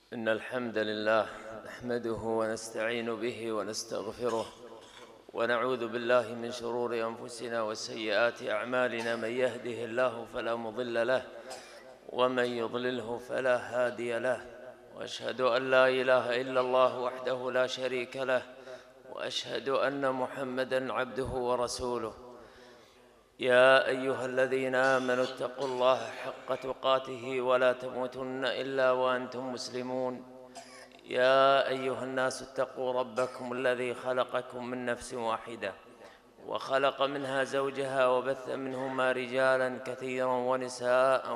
إن الحمد لله نحمده ونستعين به ونستغفره ونعوذ بالله من شرور أنفسنا وسيئات أعمالنا. من يهده الله فلا مضل له ومن يضلله فلا هادي له، وأشهد أن لا إله إلا الله وحده لا شريك له، وأشهد أن محمدًا عبده ورسوله. يا أيها الذين آمنوا اتقوا الله حق تقاته ولا تموتن إلا وأنتم مسلمون. يا أيها الناس اتقوا ربكم الذي خلقكم من نفس واحدة وخلق منها زوجها وبث منهما رجالا كثيرا ونساء،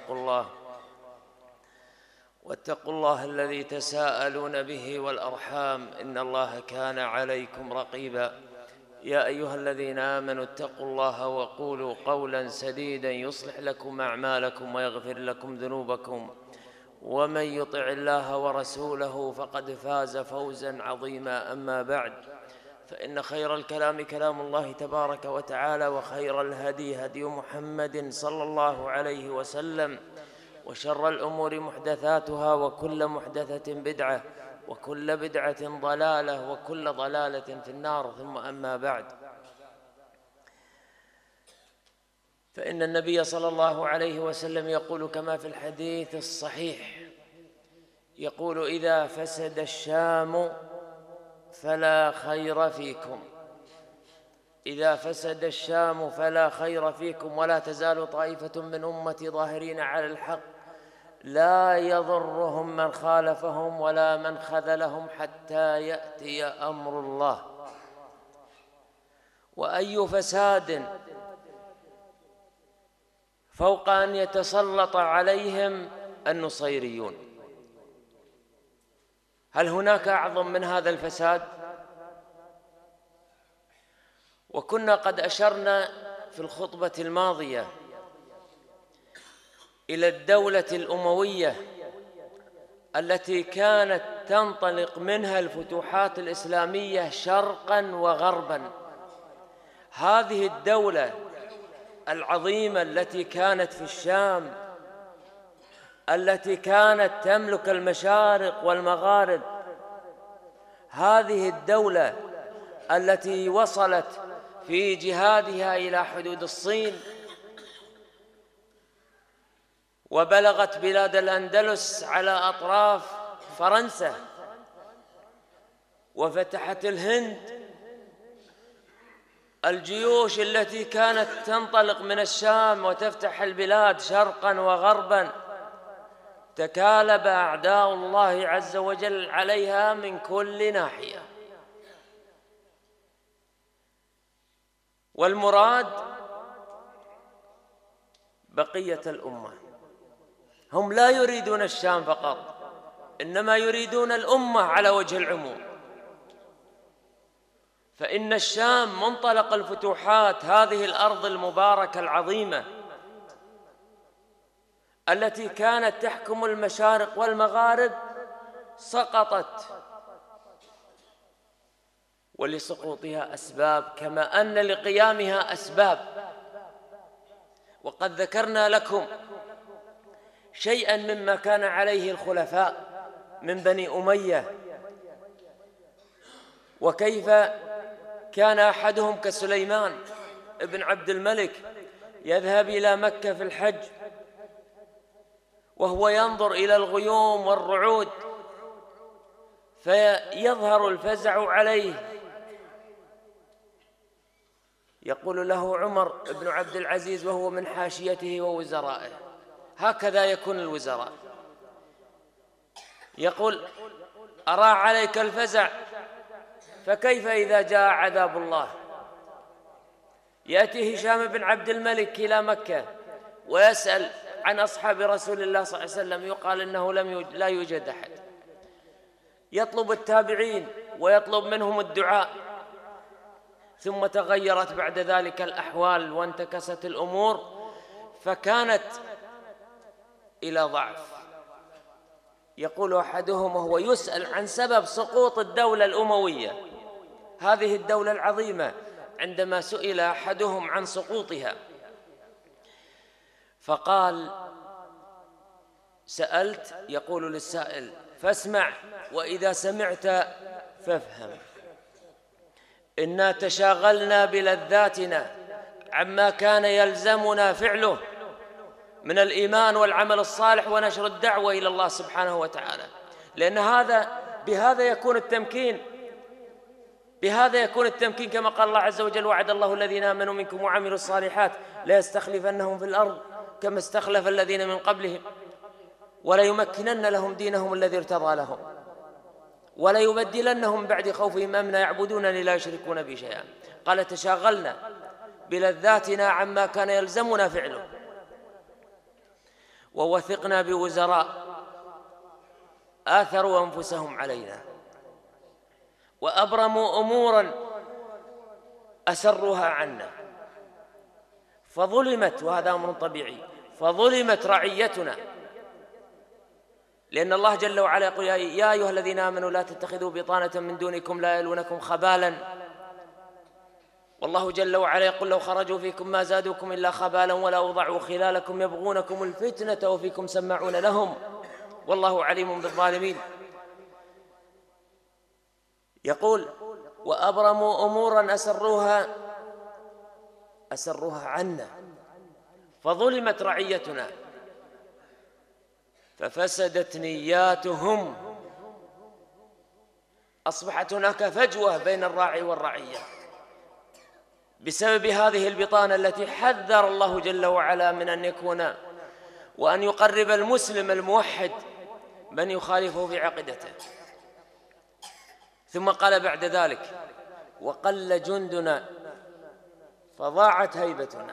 واتقوا الله الذي تساءلون به والأرحام، إن الله كان عليكم رقيبا. يا أيها الذين آمنوا اتقوا الله وقولوا قولا سديدا يصلح لكم أعمالكم ويغفر لكم ذنوبكم، ومن يطع الله ورسوله فقد فاز فوزا عظيما. أما بعد، فإن خير الكلام كلام الله تبارك وتعالى، وخير الهدي هدي محمد صلى الله عليه وسلم، وشر الأمور محدثاتها، وكل محدثة بدعة، وكل بدعة ضلالة، وكل ضلالة في النار. ثم أما بعد، فإن النبي صلى الله عليه وسلم يقول كما في الحديث الصحيح، يقول: إذا فسد الشام فلا خير فيكم، إذا فسد الشام فلا خير فيكم، ولا تزال طائفة من أمتي ظاهرين على الحق لا يضرهم من خالفهم ولا من خذلهم حتى يأتي أمر الله. وأي فساد فوق أن يتسلط عليهم النصيريون؟ هل هناك أعظم من هذا الفساد؟ وكنا قد أشرنا في الخطبة الماضية إلى الدولة الأموية التي كانت تنطلق منها الفتوحات الإسلامية شرقاً وغرباً. هذه الدولة العظيمة التي كانت في الشام، التي كانت تملك المشارق والمغارب، هذه الدولة التي وصلت في جهادها إلى حدود الصين، وبلغت بلاد الأندلس على أطراف فرنسا، وفتحت الهند. الجيوش التي كانت تنطلق من الشام وتفتح البلاد شرقاً وغرباً تكالب أعداء الله عز وجل عليها من كل ناحية. والمراد بقية الأمة. هم لا يريدون الشام فقط، إنما يريدون الأمة على وجه العموم. فإن الشام منطلق الفتوحات، هذه الأرض المباركة العظيمة التي كانت تحكم المشارق والمغارب، سقطت. ولسقوطها أسباب كما أن لقيامها أسباب. وقد ذكرنا لكم شيئاً مما كان عليه الخلفاء من بني أمية، وكيف كان أحدهم كسليمان ابن عبد الملك يذهب إلى مكة في الحج، وهو ينظر إلى الغيوم والرعود فيظهر الفزع عليه. يقول له عمر بن عبد العزيز وهو من حاشيته ووزرائه: هكذا يكون الوزراء. يقول: أرى عليك الفزع، فكيف إذا جاء عذاب الله؟ يأتي هشام بن عبد الملك إلى مكة ويسأل عن أصحاب رسول الله صلى الله عليه وسلم، يقال إنه لا يوجد أحد. يطلب التابعين ويطلب منهم الدعاء، ثم تغيرت بعد ذلك الأحوال وانتكست الأمور، فكانت إلى ضعف. يقول أحدهم وهو يسأل عن سبب سقوط الدولة الأموية، هذه الدولة العظيمة، عندما سئل أحدهم عن سقوطها فقال: سألت، يقول للسائل: فاسمع، وإذا سمعت فافهم. إنا تشاغلنا بلذاتنا عما كان يلزمنا فعله من الإيمان والعمل الصالح ونشر الدعوة إلى الله سبحانه وتعالى، لأن بهذا يكون التمكين، كما قال الله عز وجل: وعد الله الذين آمنوا منكم وعملوا الصالحات ليستخلفنهم في الأرض كما استخلف الذين من قبلهم وليمكنن لهم دينهم الذي ارتضى لهم وليبدلنهم بعد خوفهم أمنا يعبدونني لا يشركون بي شيئا. قال: تشاغلنا بلذاتنا عما كان يلزمنا فعله، ووثقنا بوزراء آثروا أنفسهم علينا، وأبرموا أمورا أسروها عنا، فظلمت، وهذا أمر طبيعي، فظلمت رعيتنا، لأن الله جل وعلا يقول: يا أيها الذين آمنوا لا تتخذوا بطانة من دونكم لا يلونكم خبالا. والله جل وعلا يقول: لو خرجوا فيكم ما زادوكم إلا خبالا ولا أوضعوا خلالكم يبغونكم الفتنة وفيكم سماعون لهم والله عليم بالظالمين. يقول: وأبرموا أمورا أسروها عنا، فظلمت رعيتنا، ففسدت نياتهم، أصبحت هناك فجوة بين الراعي والرعية بسبب هذه البطانة التي حذر الله جل وعلا من أن يكون وأن يقرب المسلم الموحد من يخالفه في عقيدته. ثم قال بعد ذلك: وقل جندنا فضاعت هيبتنا.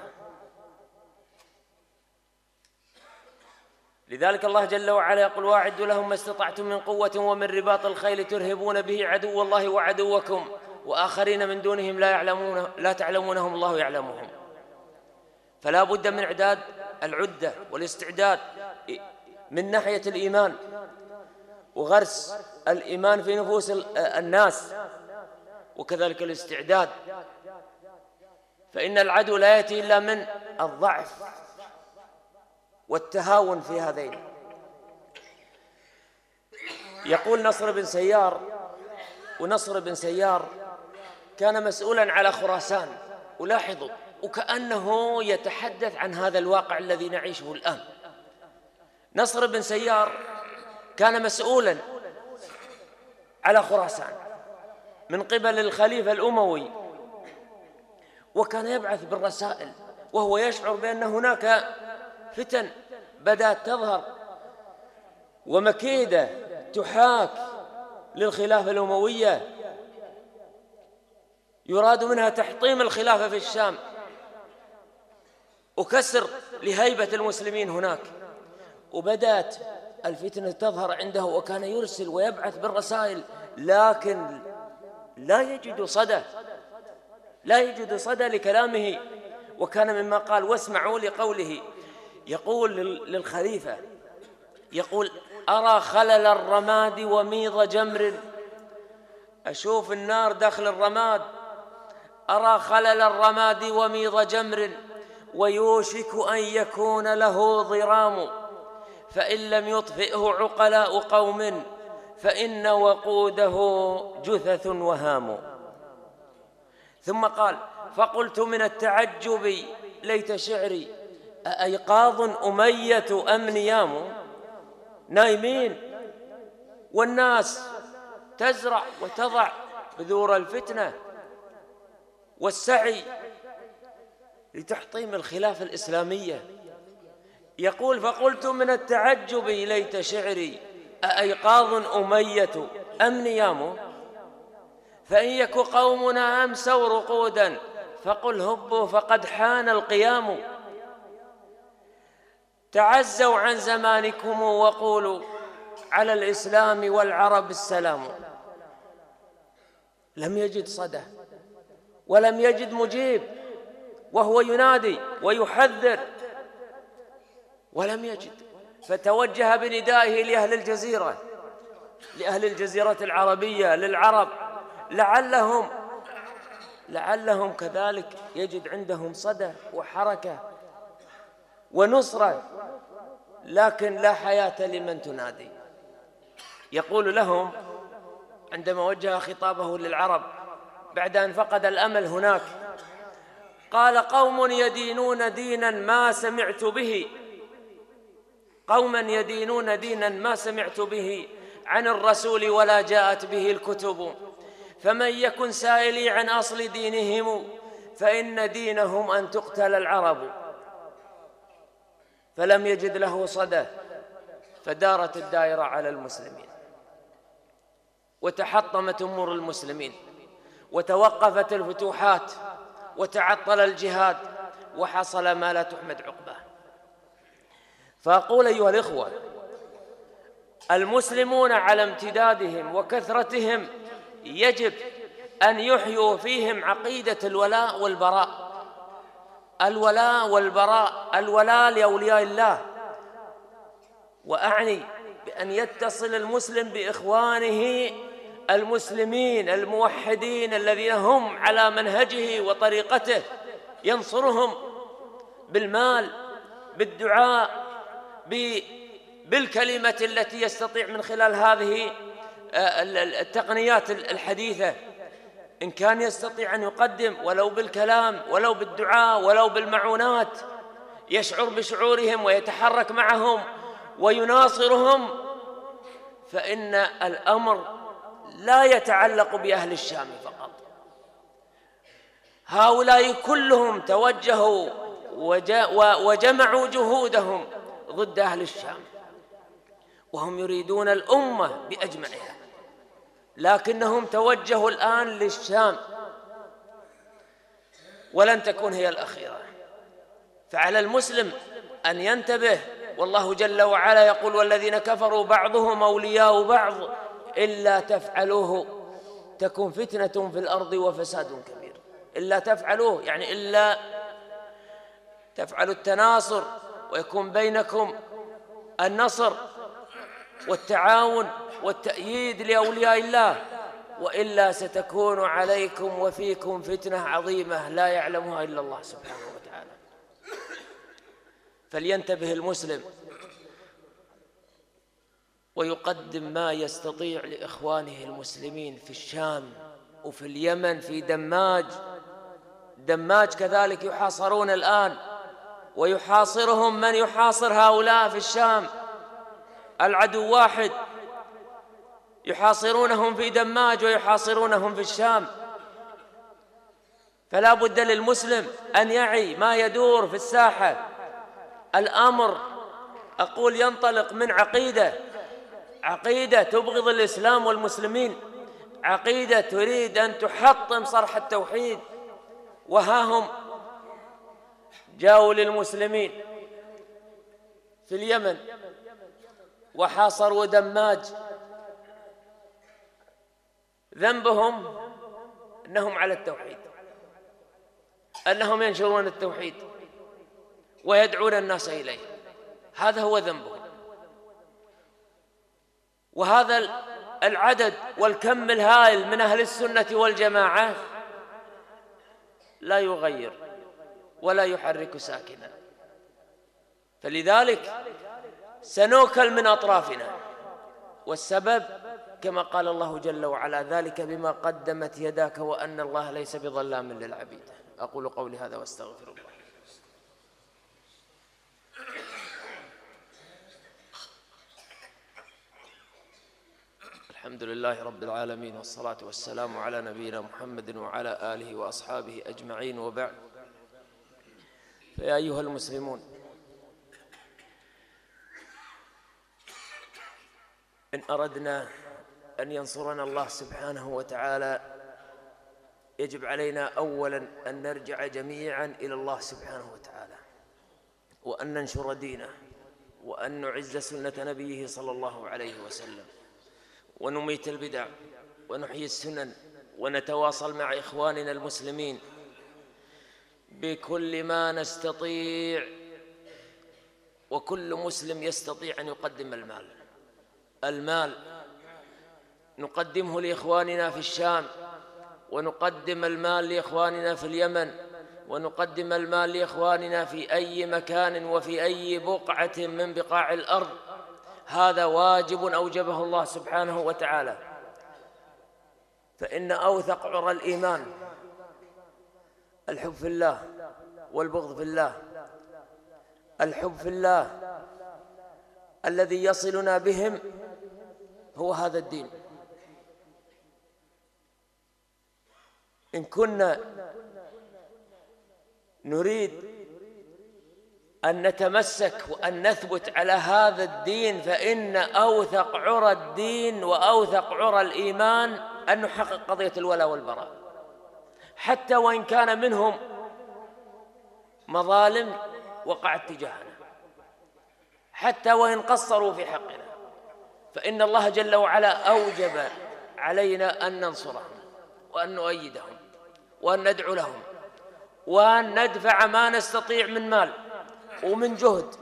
لذلك الله جل وعلا يقول: واعدوا لهم ما استطعتم من قوة ومن رباط الخيل ترهبون به عدو الله وعدوكم وآخرين من دونهم لا تعلمونهم الله يعلمهم. فلا بد من إعداد العدة والاستعداد من ناحية الإيمان وغرس الإيمان في نفوس الناس، وكذلك الاستعداد، فإن العدو لا يأتي إلا من الضعف والتهاون في هذين. يقول نصر بن سيار، ونصر بن سيار كان مسؤولا على خراسان، ولاحظوا وكأنه يتحدث عن هذا الواقع الذي نعيشه الآن. نصر بن سيار كان مسؤولا على خراسان من قبل الخليفة الأموي، وكان يبعث بالرسائل وهو يشعر بأن هناك فتن بدأت تظهر ومكيدة تحاك للخلافة الأموية يراد منها تحطيم الخلافة في الشام وكسر لهيبة المسلمين هناك، وبدأت الفتنة تظهر عنده، وكان يرسل ويبعث بالرسائل لكن لا يجد صدى لكلامه. وكان مما قال: واسمعوا لقوله، يقول للخليفة، يقول: أرى خلل الرماد وميض جمر، أشوف النار داخل الرماد، أرى خلل الرماد وميض جمر ويوشك أن يكون له ضرام، فإن لم يطفئه عقلاء قوم فإن وقوده جثث وهام. ثم قال: فقلت من التعجب ليت شعري أأيقاظ أمية أم نيام. نايمين والناس تزرع وتضع بذور الفتنة والسعي لتحطيم الخلافة الإسلامية. يقول: فقلت من التعجب ليت شعري أأيقاظ أمية أم نيام، فإن يك قومنا أمسوا رقودا فقل هبوا فقد حان القيام. تعزوا عن زمانكم وقولوا على الإسلام والعرب السلام. لم يجد صدى ولم يجد مجيب، وهو ينادي ويحذر ولم يجد، فتوجه بندائه لأهل الجزيرة العربية، للعرب، لعلهم كذلك يجد عندهم صدى وحركة ونصرة، لكن لا حياة لمن تنادي. يقول لهم عندما وجه خطابه للعرب بعد أن فقد الأمل هناك، قال: قوم يدينون دينا ما سمعت به، قوما يدينون دينا ما سمعت به عن الرسول ولا جاءت به الكتب، فمن يكن سائلي عن أصل دينهم فإن دينهم أن تقتل العرب. فلم يجد له صدى، فدارت الدائرة على المسلمين، وتحطمت أمور المسلمين، وتوقفت الفتوحات، وتعطل الجهاد، وحصل ما لا تحمد عقباه. فأقول أيها الإخوة، المسلمون على امتدادهم وكثرتهم يجب أن يحيوا فيهم عقيدة الولاء والبراء، الولاء والبراء، الولاء لأولياء الله، وأعني بأن يتصل المسلم بإخوانه المسلمين الموحدين الذين هم على منهجه وطريقته، ينصرهم بالمال، بالدعاء، بالكلمة التي يستطيع من خلال هذه التقنيات الحديثة، إن كان يستطيع أن يقدم ولو بالكلام ولو بالدعاء ولو بالمعونات، يشعر بشعورهم ويتحرك معهم ويناصرهم، فإن الأمر لا يتعلق بأهل الشام فقط. هؤلاء كلهم توجهوا وجمعوا جهودهم ضد أهل الشام، وهم يريدون الأمة بأجمعها، لكنهم توجهوا الآن للشام، ولن تكون هي الأخيرة. فعلى المسلم أن ينتبه، والله جل وعلا يقول: والذين كفروا بعضهم أولياء بعض إلا تفعلوه تكن فتنة في الأرض وفساد كبير. إلا تفعلوه يعني إلا تفعلوا التناصر ويكون بينكم النصر والتعاون والتأييد لأولياء الله، وإلا ستكون عليكم وفيكم فتنة عظيمة لا يعلمها إلا الله سبحانه وتعالى. فلينتبه المسلم ويقدم ما يستطيع لإخوانه المسلمين في الشام وفي اليمن، في دماج كذلك يحاصرون الآن، ويحاصرهم من يحاصر هؤلاء في الشام، العدو واحد، يحاصرونهم في دماج ويحاصرونهم في الشام. فلا بد للمسلم أن يعي ما يدور في الساحة. الأمر أقول ينطلق من عقيدة تبغض الإسلام والمسلمين، عقيدة تريد أن تحطم صرح التوحيد، وها هم جاءوا للمسلمين في اليمن وحاصروا دماج. ذنبهم أنهم على التوحيد، أنهم ينشرون التوحيد ويدعون الناس إليه، هذا هو ذنبهم. وهذا العدد والكم الهائل من أهل السنة والجماعة لا يغير ولا يحرك ساكنا، فلذلك سنوكل من أطرافنا، والسبب كما قال الله جل وعلا: ذلك بما قدمت يداك وأن الله ليس بظلام للعبيد. أقول قولي هذا واستغفر الله. الحمد لله رب العالمين، والصلاة والسلام على نبينا محمد وعلى آله وأصحابه أجمعين، وبعد. فيا أيها المسلمون، إن أردنا أن ينصرنا الله سبحانه وتعالى يجب علينا أولا أن نرجع جميعا إلى الله سبحانه وتعالى، وأن ننشر دينه، وأن نعز سنة نبيه صلى الله عليه وسلم، ونميت البدع، ونحيي السنن، ونتواصل مع إخواننا المسلمين بكل ما نستطيع. وكل مسلم يستطيع أن يقدم المال نقدمه لإخواننا في الشام، ونقدم المال لإخواننا في اليمن، ونقدم المال لإخواننا في أي مكان وفي أي بقعة من بقاع الأرض، هذا واجب أوجبه الله سبحانه وتعالى. فإن أوثق عرى الإيمان الحب في الله والبغض في الله. الحب في الله الذي يصلنا بهم هو هذا الدين. إن كنا نريد أن نتمسك وأن نثبت على هذا الدين، فإن أوثق عرى الدين وأوثق عرى الإيمان أن نحقق قضية الولاء والبراء، حتى وإن كان منهم مظالم وقعت تجاهنا، حتى وإن قصروا في حقنا، فإن الله جل وعلا أوجب علينا أن ننصرهم وأن نؤيدهم وأن ندعو لهم وأن ندفع ما نستطيع من مال ومن جهد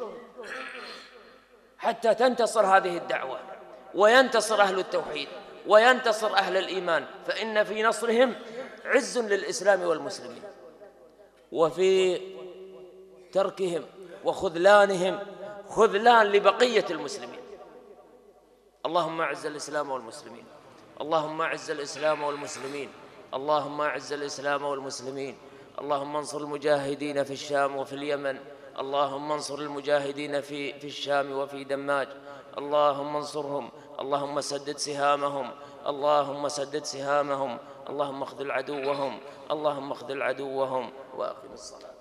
حتى تنتصر هذه الدعوة وينتصر أهل التوحيد وينتصر أهل الإيمان، فإن في نصرهم عز للإسلام والمسلمين، وفي تركهم وخذلانهم خذلان لبقية المسلمين. اللهم أعز الإسلام والمسلمين، اللهم أعز الإسلام والمسلمين، اللهم أعز الإسلام والمسلمين. اللهم انصر المجاهدين في الشام وفي اليمن، اللهم انصر المجاهدين في الشام وفي دماج، اللهم انصرهم، اللهم سدد سهامهم، اللهم سدد سهامهم، اللهم اخذل عدوهم، اللهم اخذل عدوهم. وأقم الصلاة.